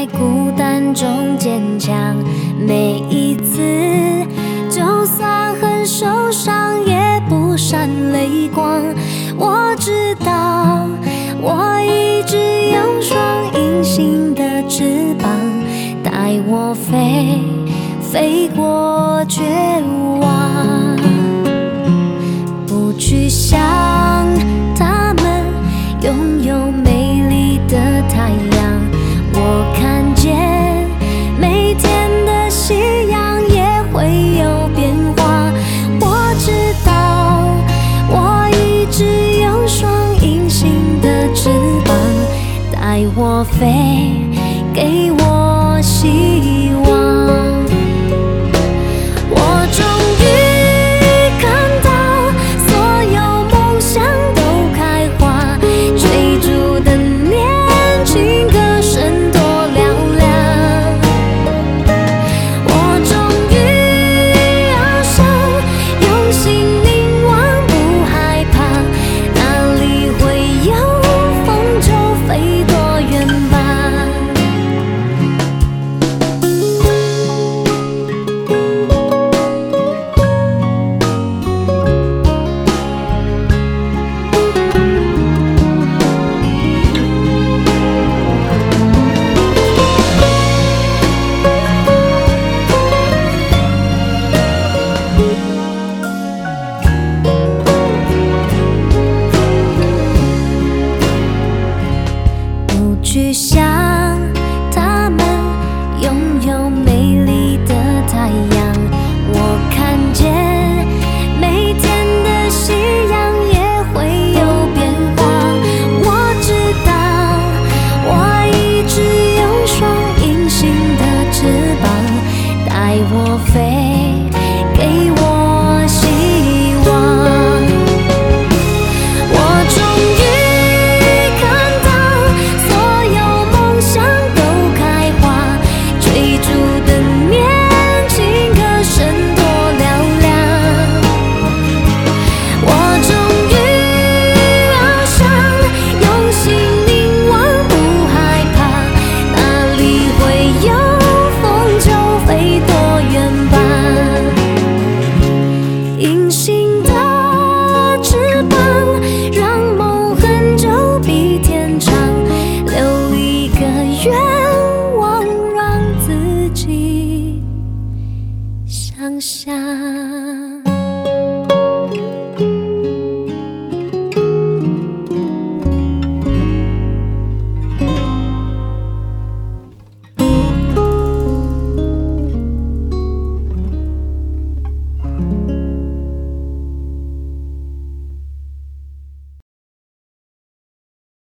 在孤单中坚强。每一次，就算很受伤，也不闪泪光。我知道，我一直有双隐形的翅膀，带我飞，飞过绝望。不去想他们拥有美丽的太阳，我看见每天的夕阳也会有变化。我知道，我一直有双隐形的翅膀，带我飞，给我希望。我终于看到所有梦想都开花，追逐的年轻，歌声多嘹亮。我终于翱翔，用心凝望，不害怕，哪里会有风就飞多远吧。不去想他们拥有美丽的太阳，我看见每天的夕阳也会有变化。我知道，我一直有双隐形的翅膀，带我飞，给我希望。我终于看到所有梦想都开花，追逐的年轻，歌声多嘹亮。我终于翱翔，用心凝望，不害怕，哪里会有风就飞多远吧。隐形的翅膀，让梦很久比天长，留一个愿望，让自己想象。